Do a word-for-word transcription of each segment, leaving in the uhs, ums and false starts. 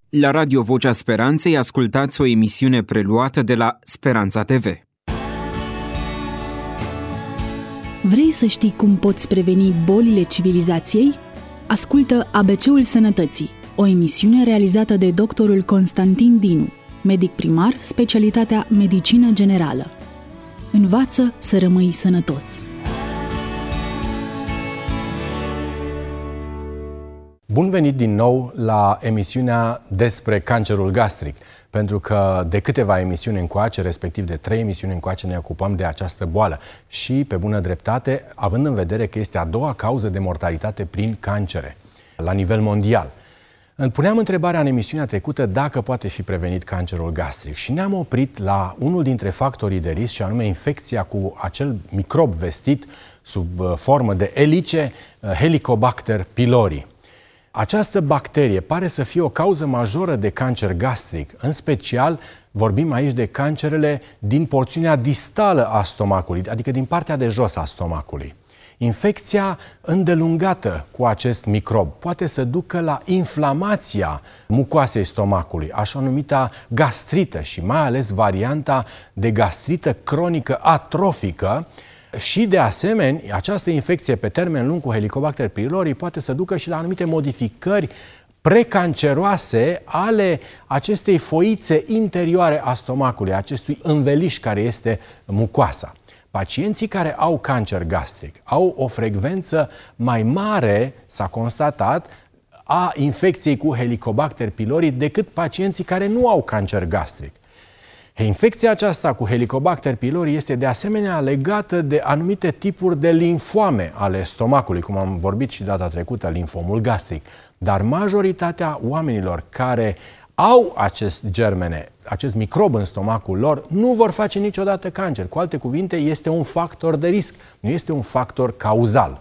La Radio Vocea Speranței ascultați o emisiune preluată de la Speranța T V. Vrei să știi cum poți preveni bolile civilizației? Ascultă A B C-ul Sănătății, o emisiune realizată de doctorul Constantin Dinu, medic primar, specialitatea Medicină Generală. Învață să rămâi sănătos! Bun venit din nou la emisiunea despre cancerul gastric, pentru că de câteva emisiuni încoace, respectiv de trei emisiuni încoace, ne ocupăm de această boală și, pe bună dreptate, având în vedere că este a doua cauză de mortalitate prin cancere la nivel mondial. Îmi puneam întrebarea în emisiunea trecută dacă poate fi prevenit cancerul gastric și ne-am oprit la unul dintre factorii de risc, și anume infecția cu acel microb vestit sub formă de elice, Helicobacter pylori. Această bacterie pare să fie o cauză majoră de cancer gastric. În special, vorbim aici de cancerele din porțiunea distală a stomacului, adică din partea de jos a stomacului. Infecția îndelungată cu acest microb poate să ducă la inflamația mucoasei stomacului, așa numita gastrită și mai ales varianta de gastrită cronică atrofică. Și, de asemenea, această infecție pe termen lung cu Helicobacter pylori poate să ducă și la anumite modificări precanceroase ale acestei foițe interioare a stomacului, acestui înveliș care este mucoasa. Pacienții care au cancer gastric au o frecvență mai mare, s-a constatat, a infecției cu Helicobacter pylori decât pacienții care nu au cancer gastric. Infecția aceasta cu Helicobacter pylori este de asemenea legată de anumite tipuri de limfoame ale stomacului, cum am vorbit și data trecută, limfomul gastric. Dar majoritatea oamenilor care au acest germene, acest microb în stomacul lor, nu vor face niciodată cancer. Cu alte cuvinte, este un factor de risc, nu este un factor cauzal.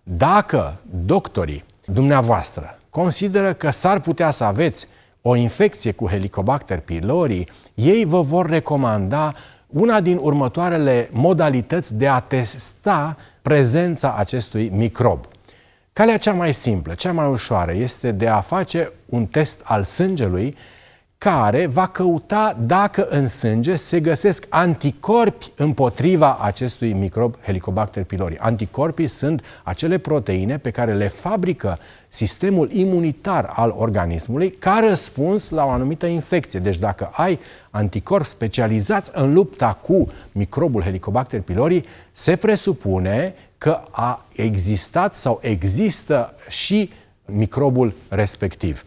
Dacă doctorii dumneavoastră consideră că s-ar putea să aveți o infecție cu Helicobacter pylori, ei vă vor recomanda una din următoarele modalități de a testa prezența acestui microb. Calea cea mai simplă, cea mai ușoară, este de a face un test al sângelui care va căuta dacă în sânge se găsesc anticorpi împotriva acestui microb Helicobacter pylori. Anticorpii sunt acele proteine pe care le fabrică sistemul imunitar al organismului ca răspuns la o anumită infecție. Deci dacă ai anticorpi specializați în lupta cu microbul Helicobacter pylori, se presupune că a existat sau există și microbul respectiv.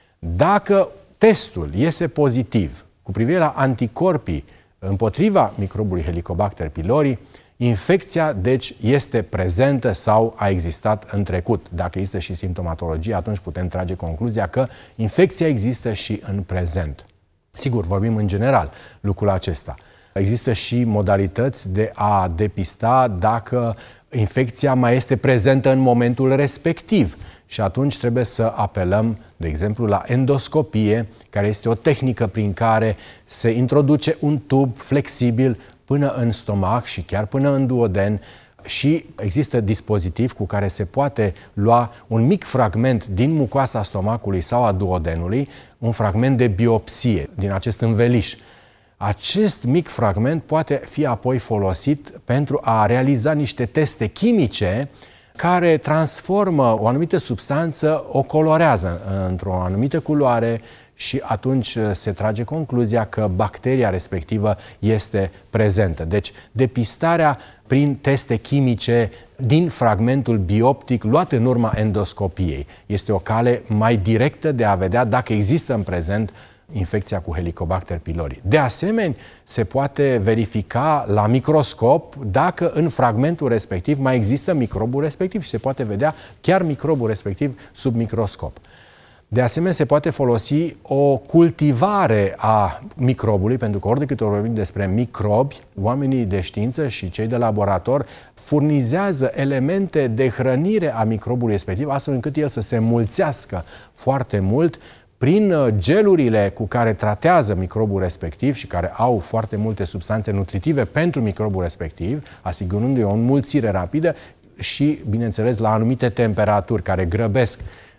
Dacă testul iese pozitiv cu privire la anticorpii împotriva microbului Helicobacter pylori, infecția, deci, este prezentă sau a existat în trecut. Dacă există și simptomatologie, atunci putem trage concluzia că infecția există și în prezent. Sigur, vorbim în general lucrul acesta. Există și modalități de a depista dacă infecția mai este prezentă în momentul respectiv. Și atunci trebuie să apelăm, de exemplu, la endoscopie, care este o tehnică prin care se introduce un tub flexibil până în stomac și chiar până în duoden și există dispozitiv cu care se poate lua un mic fragment din mucoasa stomacului sau a duodenului, un fragment de biopsie din acest înveliș. Acest mic fragment poate fi apoi folosit pentru a realiza niște teste chimice care transformă o anumită substanță, o colorează într-o anumită culoare și atunci se trage concluzia că bacteria respectivă este prezentă. Deci, depistarea prin teste chimice din fragmentul bioptic luat în urma endoscopiei este o cale mai directă de a vedea dacă există în prezent infecția cu Helicobacter pylori. De asemenea, se poate verifica la microscop dacă în fragmentul respectiv mai există microbul respectiv și se poate vedea chiar microbul respectiv sub microscop. De asemenea, se poate folosi o cultivare a microbului, pentru că ori de câte ori vorbim despre microbi, oamenii de știință și cei de laborator furnizează elemente de hrănire a microbului respectiv, astfel încât el să se mulțească foarte mult prin gelurile cu care tratează microbul respectiv și care au foarte multe substanțe nutritive pentru microbul respectiv, asigurându-i o înmulțire rapidă și, bineînțeles, la anumite temperaturi care grăbesc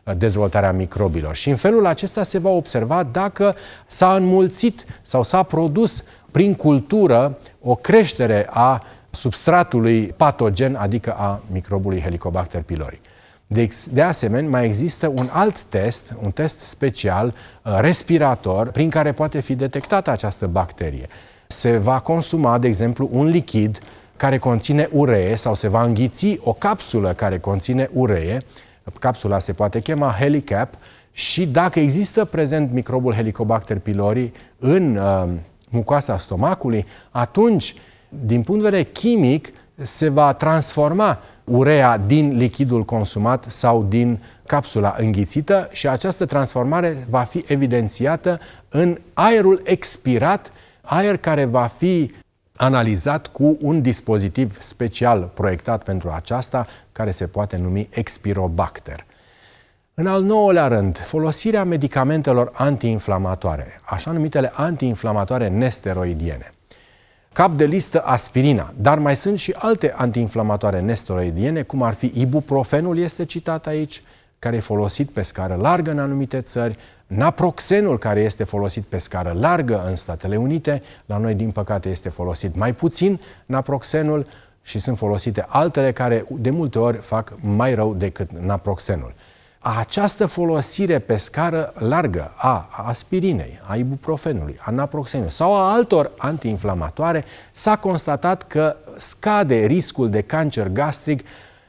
dezvoltarea microbilor. Și în felul acesta se va observa dacă s-a înmulțit sau s-a produs prin cultură o creștere a substratului patogen, adică a microbului Helicobacter pylori. De, de asemenea, mai există un alt test, un test special, respirator, prin care poate fi detectată această bacterie. Se va consuma, de exemplu, un lichid care conține uree sau se va înghiți o capsulă care conține uree. Capsula se poate chema Helicap și dacă există prezent microbul Helicobacter pylori în uh, mucoasa stomacului, atunci, din punct de vedere chimic, se va transforma urea din lichidul consumat sau din capsula înghițită și această transformare va fi evidențiată în aerul expirat, aer care va fi analizat cu un dispozitiv special proiectat pentru aceasta, care se poate numi Expirobacter. În al nouălea rând, folosirea medicamentelor antiinflamatoare, așa numitele antiinflamatoare nesteroidiene. Cap de listă aspirina, dar mai sunt și alte antiinflamatoare nesteroidiene, cum ar fi ibuprofenul, este citat aici, care e folosit pe scară largă în anumite țări, naproxenul, care este folosit pe scară largă în Statele Unite, la noi, din păcate, este folosit mai puțin naproxenul și sunt folosite altele care de multe ori fac mai rău decât naproxenul. Această folosire pe scară largă a aspirinei, a ibuprofenului, a naproxenului sau a altor antiinflamatoare s-a constatat că scade riscul de cancer gastric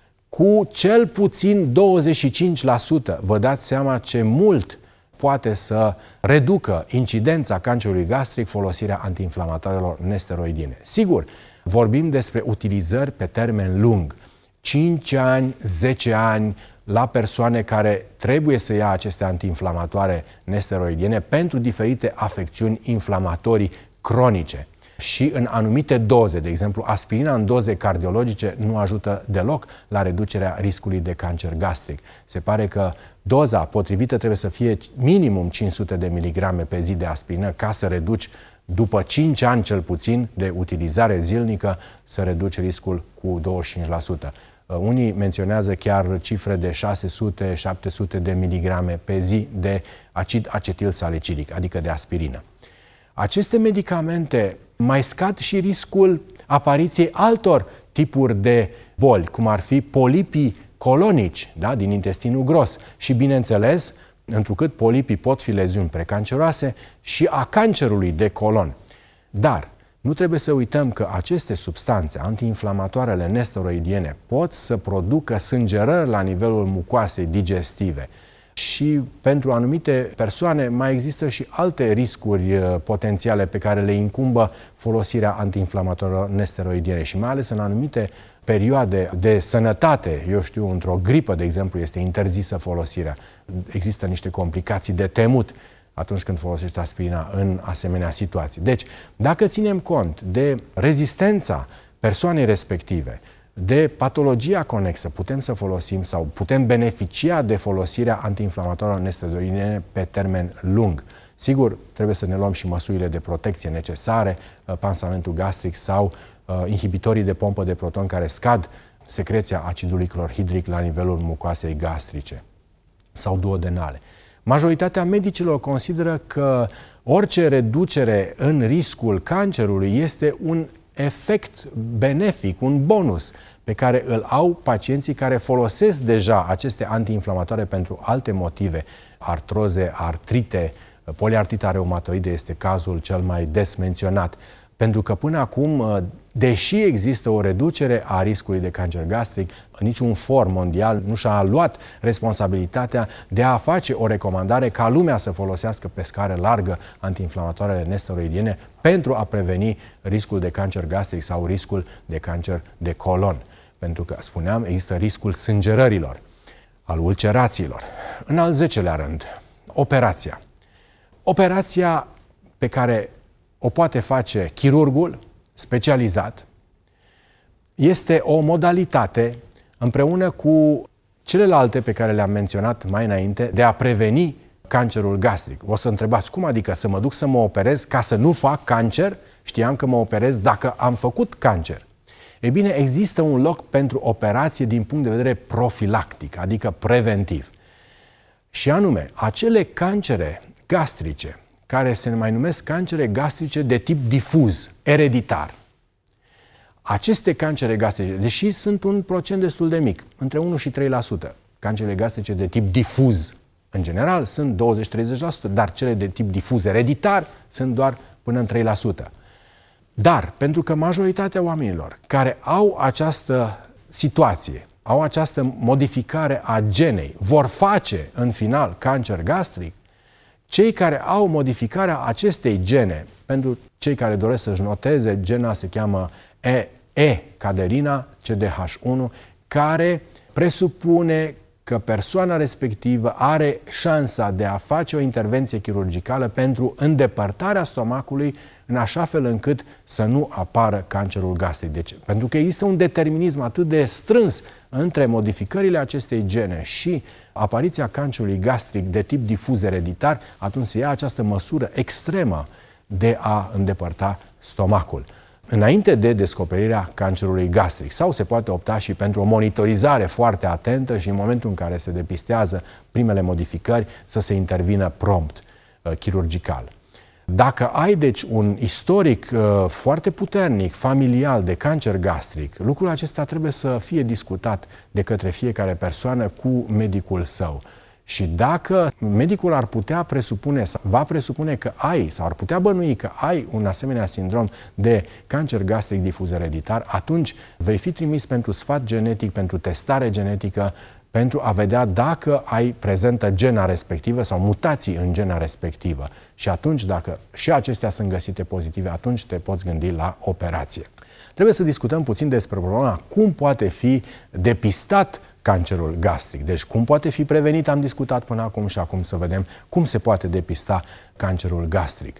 cu cel puțin douăzeci și cinci la sută. Vă dați seama ce mult poate să reducă incidența cancerului gastric folosirea antiinflamatoarelor nesteroidiene. Sigur, vorbim despre utilizări pe termen lung, cinci ani, zece ani, la persoane care trebuie să ia aceste antiinflamatoare nesteroidiene pentru diferite afecțiuni inflamatorii cronice. Și în anumite doze, de exemplu, aspirina în doze cardiologice nu ajută deloc la reducerea riscului de cancer gastric. Se pare că doza potrivită trebuie să fie minimum cinci sute de miligrame pe zi de aspirină ca să reduci, după cinci ani cel puțin de utilizare zilnică, să reduci riscul cu douăzeci și cinci la sută. Unii menționează chiar cifre de șase sute șapte sute de miligrame pe zi de acid acetil salicilic, adică de aspirină. Aceste medicamente mai scad și riscul apariției altor tipuri de boli, cum ar fi polipii colonici, da, din intestinul gros și, bineînțeles, întrucât polipii pot fi leziuni precanceroase, și a cancerului de colon. Dar nu trebuie să uităm că aceste substanțe antiinflamatoarele nesteroidiene pot să producă sângerări la nivelul mucoasei digestive. Și pentru anumite persoane mai există și alte riscuri potențiale pe care le incumbă folosirea antiinflamatorilor nesteroidiene și mai ales în anumite perioade de sănătate, eu știu, într-o gripă, de exemplu, este interzisă folosirea. Există niște complicații de temut atunci când folosești aspirina în asemenea situații. Deci, dacă ținem cont de rezistența persoanei respective, de patologia conexă, putem să folosim sau putem beneficia de folosirea antiinflamatorilor nesteroidiene pe termen lung. Sigur, trebuie să ne luăm și măsurile de protecție necesare, pansamentul gastric sau uh, inhibitorii de pompă de proton care scad secreția acidului clorhidric la nivelul mucoasei gastrice sau duodenale. Majoritatea medicilor consideră că orice reducere în riscul cancerului este un efect benefic, un bonus pe care îl au pacienții care folosesc deja aceste antiinflamatoare pentru alte motive, artroze, artrite, poliartrita reumatoide este cazul cel mai des menționat. Pentru că până acum, deși există o reducere a riscului de cancer gastric, niciun for mondial nu și-a luat responsabilitatea de a face o recomandare ca lumea să folosească pe scară largă antiinflamatoarele nesteroidiene pentru a preveni riscul de cancer gastric sau riscul de cancer de colon. Pentru că, spuneam, există riscul sângerărilor, al ulcerațiilor. În al zecelea rând, operația. Operația pe care o poate face chirurgul specializat este o modalitate, împreună cu celelalte pe care le-am menționat mai înainte, de a preveni cancerul gastric. O să întrebați, cum adică să mă duc să mă operez ca să nu fac cancer? Știam că mă operez dacă am făcut cancer. Ei bine, există un loc pentru operație din punct de vedere profilactic, adică preventiv. Și anume, acele cancere gastrice, care se mai numesc cancere gastrice de tip difuz, ereditar. Aceste cancere gastrice, deși sunt un procent destul de mic, între unu și trei la sută, cancerele gastrice de tip difuz, în general, sunt douăzeci-treizeci la sută, dar cele de tip difuz ereditar sunt doar până în trei la sută. Dar, pentru că majoritatea oamenilor care au această situație, au această modificare a genei, vor face în final cancer gastric, cei care au modificarea acestei gene, pentru cei care doresc să-și noteze, gena se cheamă E, E caderina, C D H unu, care presupune că persoana respectivă are șansa de a face o intervenție chirurgicală pentru îndepărtarea stomacului în așa fel încât să nu apară cancerul gastric. Deci, pentru că există un determinism atât de strâns între modificările acestei gene și apariția cancerului gastric de tip difuz ereditar, atunci se ia această măsură extremă de a îndepărta stomacul înainte de descoperirea cancerului gastric. Sau se poate opta și pentru o monitorizare foarte atentă și în momentul în care se depistează primele modificări să se intervină prompt uh, chirurgical. Dacă ai, deci, un istoric uh, foarte puternic, familial, de cancer gastric, lucrul acesta trebuie să fie discutat de către fiecare persoană cu medicul său. Și dacă medicul ar putea presupune, va presupune că ai, sau ar putea bănui că ai un asemenea sindrom de cancer gastric difuz ereditar, atunci vei fi trimis pentru sfat genetic, pentru testare genetică, pentru a vedea dacă ai prezentă gena respectivă sau mutații în gena respectivă. Și atunci, dacă și acestea sunt găsite pozitive, atunci te poți gândi la operație. Trebuie să discutăm puțin despre problema cum poate fi depistat cancerul gastric. Deci cum poate fi prevenit, am discutat până acum și acum să vedem cum se poate depista cancerul gastric.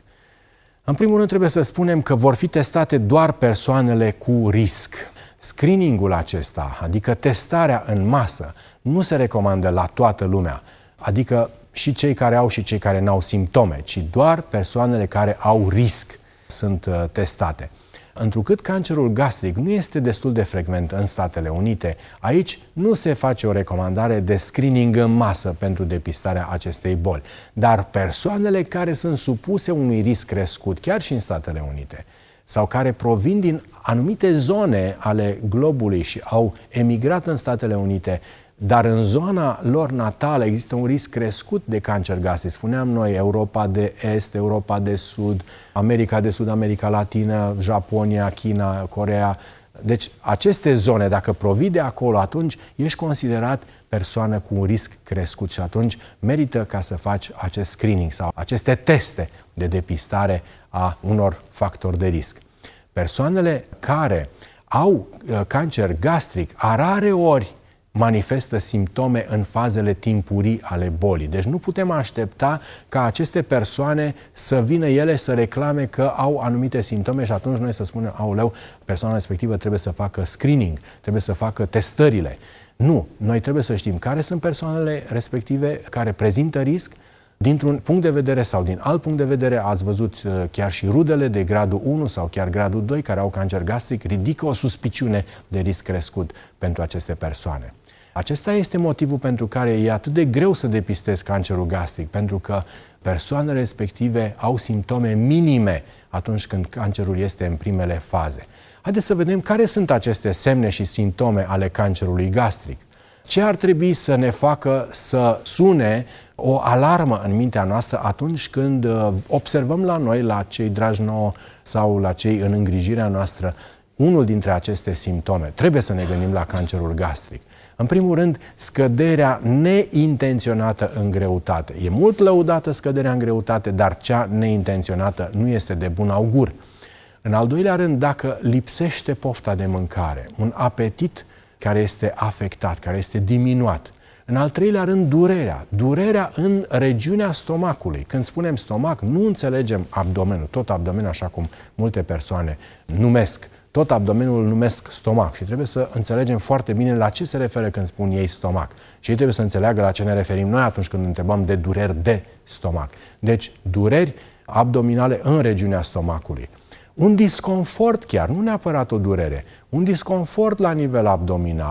În primul rând trebuie să spunem că vor fi testate doar persoanele cu risc. Screeningul acesta, adică testarea în masă, nu se recomandă la toată lumea, adică și cei care au și cei care n-au simptome, ci doar persoanele care au risc sunt uh, testate. Întrucât cancerul gastric nu este destul de frecvent în Statele Unite, aici nu se face o recomandare de screening în masă pentru depistarea acestei boli. Dar persoanele care sunt supuse unui risc crescut, chiar și în Statele Unite, sau care provin din anumite zone ale globului și au emigrat în Statele Unite, dar în zona lor natală există un risc crescut de cancer gastric. Spuneam noi, Europa de Est, Europa de Sud, America de Sud, America Latină, Japonia, China, Coreea. Deci aceste zone, dacă provii de acolo, atunci ești considerat persoană cu un risc crescut și atunci merită ca să faci acest screening sau aceste teste de depistare a unor factori de risc. Persoanele care au uh, cancer gastric, a rare ori manifestă simptome în fazele timpurii ale bolii. Deci nu putem aștepta ca aceste persoane să vină ele să reclame că au anumite simptome și atunci noi să spunem, aoleu, persoana respectivă trebuie să facă screening, trebuie să facă testările. Nu, noi trebuie să știm care sunt persoanele respective care prezintă risc. Dintr-un punct de vedere sau din alt punct de vedere, ați văzut chiar și rudele de gradul unu sau chiar gradul doi care au cancer gastric, ridică o suspiciune de risc crescut pentru aceste persoane. Acesta este motivul pentru care e atât de greu să depistezi cancerul gastric, pentru că persoanele respective au simptome minime atunci când cancerul este în primele faze. Haideți să vedem care sunt aceste semne și simptome ale cancerului gastric. Ce ar trebui să ne facă să sune o alarmă în mintea noastră atunci când observăm la noi, la cei dragi nouă sau la cei în îngrijirea noastră, unul dintre aceste simptome? Trebuie să ne gândim la cancerul gastric. În primul rând, scăderea neintenționată în greutate. E mult lăudată scăderea în greutate, dar cea neintenționată nu este de bun augur. În al doilea rând, dacă lipsește pofta de mâncare, un apetit care este afectat, care este diminuat. În al treilea rând, durerea. Durerea în regiunea stomacului. Când spunem stomac, nu înțelegem abdomenul, tot abdomenul, așa cum multe persoane numesc. Tot abdomenul numesc stomac și trebuie să înțelegem foarte bine la ce se referă când spun ei stomac. Și ei trebuie să înțeleagă la ce ne referim noi atunci când întrebăm de dureri de stomac. Deci, dureri abdominale în regiunea stomacului. Un disconfort chiar, nu neapărat o durere, un disconfort la nivel abdominal,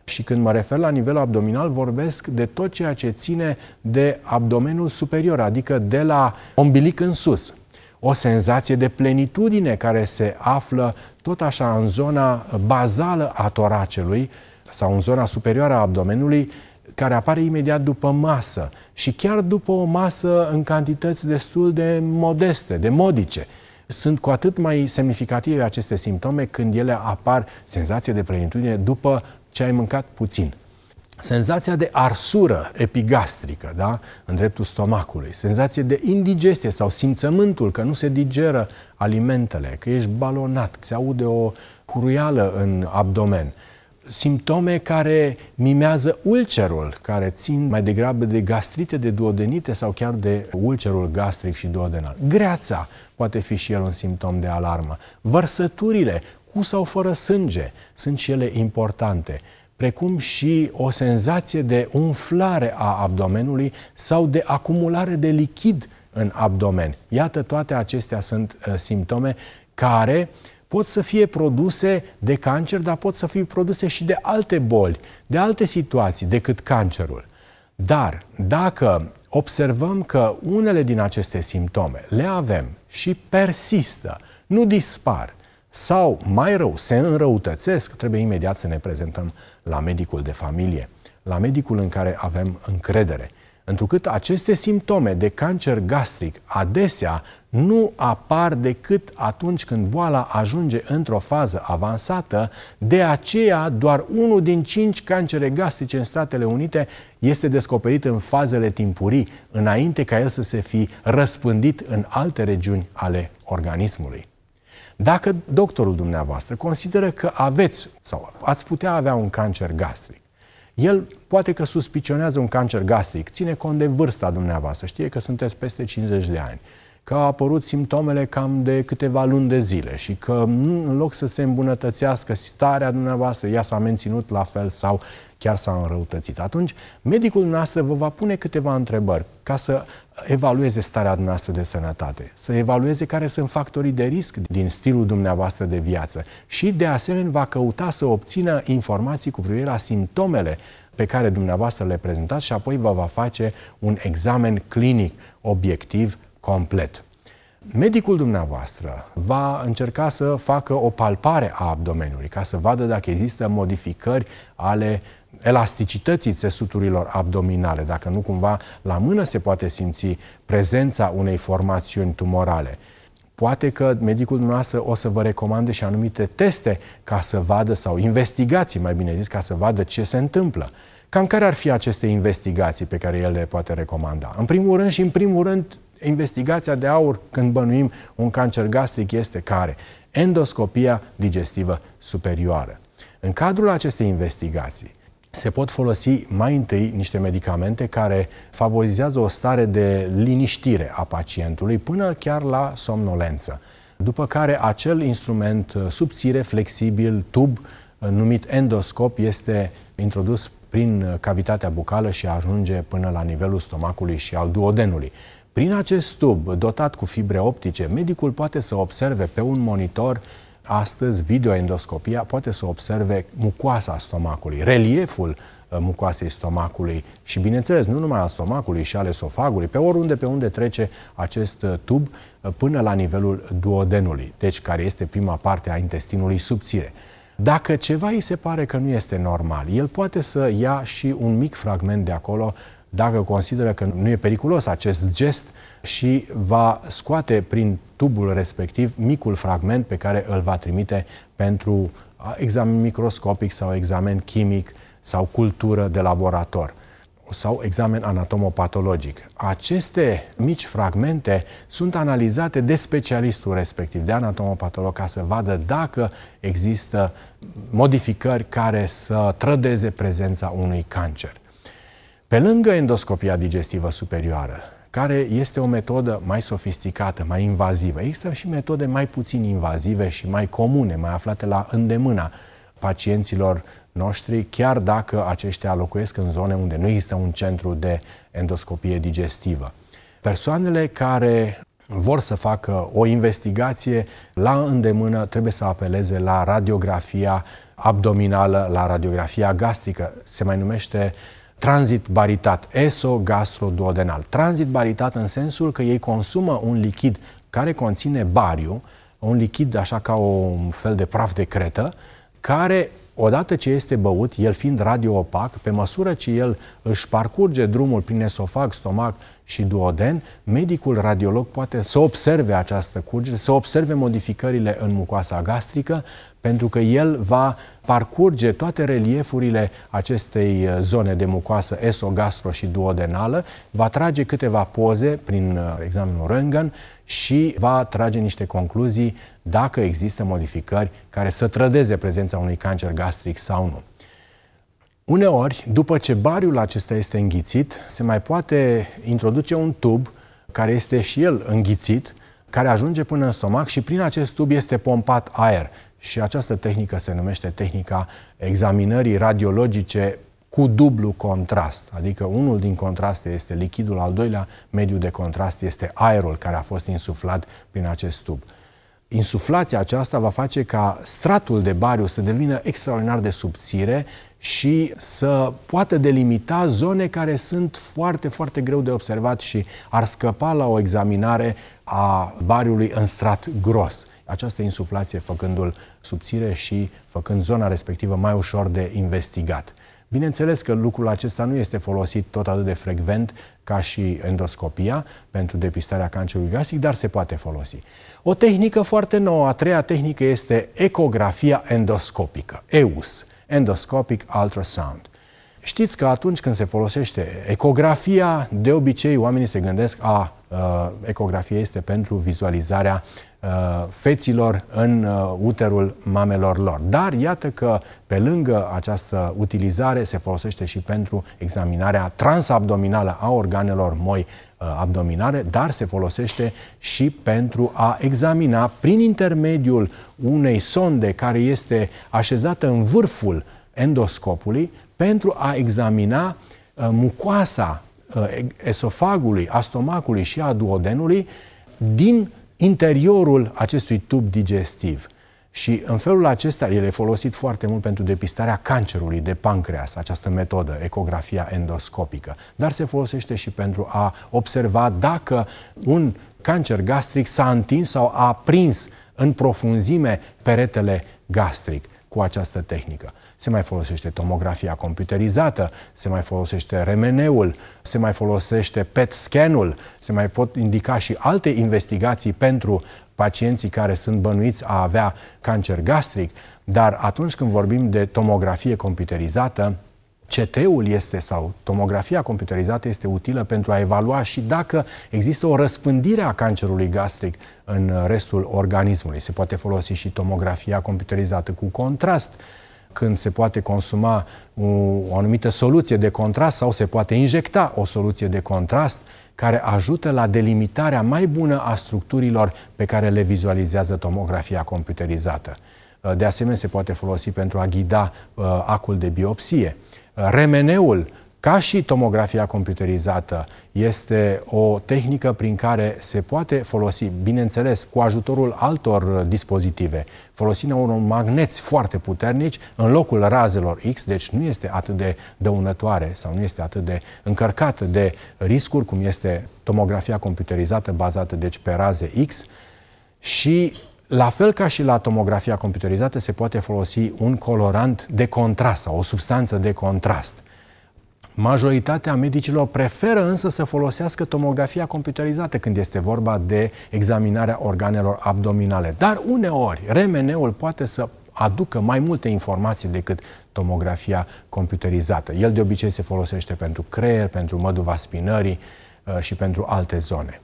Și când mă refer la nivelul abdominal, vorbesc de tot ceea ce ține de abdomenul superior, adică de la ombilic în sus. O senzație de plenitudine care se află tot așa în zona bazală a toracelui sau în zona superioară a abdomenului, care apare imediat după masă și chiar după o masă în cantități destul de modeste, de modice. Sunt cu atât mai semnificative aceste simptome când ele apar, senzație de plenitudine, după ce ai mâncat puțin. Senzația de arsură epigastrică, da? În dreptul stomacului, senzație de indigestie sau simțământul că nu se digeră alimentele, că ești balonat, că se aude o huruială în abdomen. Simptome care mimează ulcerul, care țin mai degrabă de gastrite, de duodenite sau chiar de ulcerul gastric și duodenal. Greața poate fi și el un simptom de alarmă. Vărsăturile, cu sau fără sânge, sunt și ele importante, precum și o senzație de umflare a abdomenului sau de acumulare de lichid în abdomen. Iată, toate acestea sunt uh, simptome care pot să fie produse de cancer, dar pot să fie produse și de alte boli, de alte situații decât cancerul. Dar dacă observăm că unele din aceste simptome le avem și persistă, nu dispar, sau mai rău, se înrăutățesc, trebuie imediat să ne prezentăm la medicul de familie, la medicul în care avem încredere. Întrucât aceste simptome de cancer gastric adesea nu apar decât atunci când boala ajunge într-o fază avansată, de aceea doar unul din cinci cancere gastrice în Statele Unite este descoperit în fazele timpurii, înainte ca el să se fi răspândit în alte regiuni ale organismului. Dacă doctorul dumneavoastră consideră că aveți sau ați putea avea un cancer gastric, el poate că suspicionează un cancer gastric, ține cont de vârsta dumneavoastră, știe că sunteți peste cincizeci de ani, că au apărut simptomele cam de câteva luni de zile și că în loc să se îmbunătățească starea dumneavoastră, ea s-a menținut la fel sau chiar s-a înrăutățit. Atunci, medicul dumneavoastră vă va pune câteva întrebări ca să evalueze starea dumneavoastră de sănătate, să evalueze care sunt factorii de risc din stilul dumneavoastră de viață și, de asemenea, va căuta să obțină informații cu privire la simptomele pe care dumneavoastră le prezentați și apoi vă va face un examen clinic obiectiv complet. Medicul dumneavoastră va încerca să facă o palpare a abdomenului ca să vadă dacă există modificări ale elasticității țesuturilor abdominale, dacă nu cumva la mână se poate simți prezența unei formațiuni tumorale. Poate că medicul dumneavoastră o să vă recomande și anumite teste ca să vadă, sau investigații, mai bine zis, ca să vadă ce se întâmplă. Cam care ar fi aceste investigații pe care el le poate recomanda? În primul rând și în primul rând, investigația de aur când bănuim un cancer gastric este care? Endoscopia digestivă superioară. În cadrul acestei investigații se pot folosi mai întâi niște medicamente care favorizează o stare de liniștire a pacientului până chiar la somnolență. După care acel instrument subțire, flexibil, tub, numit endoscop, este introdus prin cavitatea bucală și ajunge până la nivelul stomacului și al duodenului. Prin acest tub, dotat cu fibre optice, medicul poate să observe pe un monitor, astăzi videoendoscopia, poate să observe mucoasa stomacului, relieful mucoasei stomacului și, bineînțeles, nu numai al stomacului, și al esofagului, pe oriunde pe unde trece acest tub până la nivelul duodenului, deci care este prima parte a intestinului subțire. Dacă ceva îi se pare că nu este normal, el poate să ia și un mic fragment de acolo, dacă consideră că nu e periculos acest gest, și va scoate prin tubul respectiv micul fragment pe care îl va trimite pentru examen microscopic sau examen chimic sau cultură de laborator sau examen anatomopatologic. Aceste mici fragmente sunt analizate de specialistul respectiv, de anatomopatolog, ca să vadă dacă există modificări care să trădeze prezența unui cancer. Pe lângă endoscopia digestivă superioară, care este o metodă mai sofisticată, mai invazivă, există și metode mai puțin invazive și mai comune, mai aflate la îndemâna pacienților noștri, chiar dacă aceștia locuiesc în zone unde nu există un centru de endoscopie digestivă. Persoanele care vor să facă o investigație la îndemână trebuie să apeleze la radiografia abdominală, la radiografia gastrică. Se mai numește tranzit baritat, esogastroduodenal. Tranzit baritat în sensul că ei consumă un lichid care conține bariu, un lichid așa ca un fel de praf de cretă, care, odată ce este băut, el fiind radioopac, pe măsură ce el își parcurge drumul prin esofag, stomac și duoden, medicul radiolog poate să observe această curgere, să observe modificările în mucoasa gastrică, pentru că el va parcurge toate reliefurile acestei zone de mucoasă esogastro și duodenală, va trage câteva poze prin examenul Röntgen și va trage niște concluzii dacă există modificări care să trădeze prezența unui cancer gastric sau nu. Uneori, după ce bariul acesta este înghițit, se mai poate introduce un tub care este și el înghițit, care ajunge până în stomac și prin acest tub este pompat aer. Și această tehnică se numește tehnica examinării radiologice cu dublu contrast. Adică unul din contraste este lichidul, al doilea mediu de contrast este aerul care a fost insuflat prin acest tub. Insuflația aceasta va face ca stratul de bariu să devină extraordinar de subțire și să poată delimita zone care sunt foarte, foarte greu de observat și ar scăpa la o examinare a bariului în strat gros. Această insuflație făcându-l subțire și făcând zona respectivă mai ușor de investigat. Bineînțeles că lucrul acesta nu este folosit tot atât de frecvent ca și endoscopia pentru depistarea cancerului gastric, dar se poate folosi. O tehnică foarte nouă, a treia tehnică, este ecografia endoscopică, E U S, Endoscopic Ultrasound. Știți că atunci când se folosește ecografia, de obicei oamenii se gândesc, a, uh, ecografia este pentru vizualizarea uh, feților în uh, uterul mamelor lor. Dar iată că pe lângă această utilizare se folosește și pentru examinarea transabdominală a organelor moi uh, abdominale, dar se folosește și pentru a examina prin intermediul unei sonde care este așezată în vârful endoscopului, pentru a examina uh, mucoasa uh, esofagului, a stomacului și a duodenului din interiorul acestui tub digestiv. Și în felul acesta, el e folosit foarte mult pentru depistarea cancerului de pancreas, această metodă, ecografia endoscopică. Dar se folosește și pentru a observa dacă un cancer gastric s-a întins sau a prins în profunzime peretele gastric cu această tehnică. Se mai folosește tomografia computerizată, se mai folosește R M N-ul, se mai folosește P E T scan-ul, se mai pot indica și alte investigații pentru pacienții care sunt bănuiți a avea cancer gastric, dar atunci când vorbim de tomografie computerizată, C T-ul este sau tomografia computerizată este utilă pentru a evalua și dacă există o răspândire a cancerului gastric în restul organismului. Se poate folosi și tomografia computerizată cu contrast, când se poate consuma o, o anumită soluție de contrast sau se poate injecta o soluție de contrast care ajută la delimitarea mai bună a structurilor pe care le vizualizează tomografia computerizată. De asemenea, se poate folosi pentru a ghida uh, acul de biopsie. R M N-ul, ca și tomografia computerizată, este o tehnică prin care se poate folosi, bineînțeles, cu ajutorul altor dispozitive, folosirea unor magneți foarte puternici în locul razelor X, deci nu este atât de dăunătoare sau nu este atât de încărcată de riscuri cum este tomografia computerizată bazată deci pe raze X și la fel ca și la tomografia computerizată se poate folosi un colorant de contrast sau o substanță de contrast. Majoritatea medicilor preferă însă să folosească tomografia computerizată când este vorba de examinarea organelor abdominale. Dar uneori R M N-ul poate să aducă mai multe informații decât tomografia computerizată. El de obicei se folosește pentru creier, pentru măduva spinării și pentru alte zone.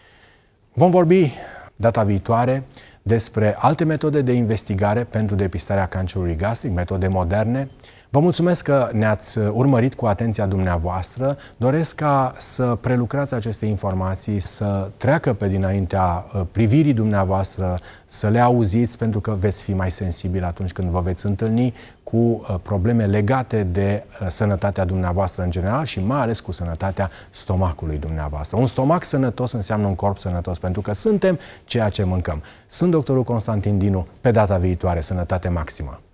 Vom vorbi data viitoare despre alte metode de investigare pentru depistarea cancerului gastric, metode moderne. Vă mulțumesc că ne-ați urmărit cu atenția dumneavoastră. Doresc ca să prelucrați aceste informații, să treacă pe dinaintea privirii dumneavoastră, să le auziți, pentru că veți fi mai sensibili atunci când vă veți întâlni cu probleme legate de sănătatea dumneavoastră în general și mai ales cu sănătatea stomacului dumneavoastră. Un stomac sănătos înseamnă un corp sănătos, pentru că suntem ceea ce mâncăm. Sunt doctorul Constantin Dinu, pe data viitoare. Sănătate maximă!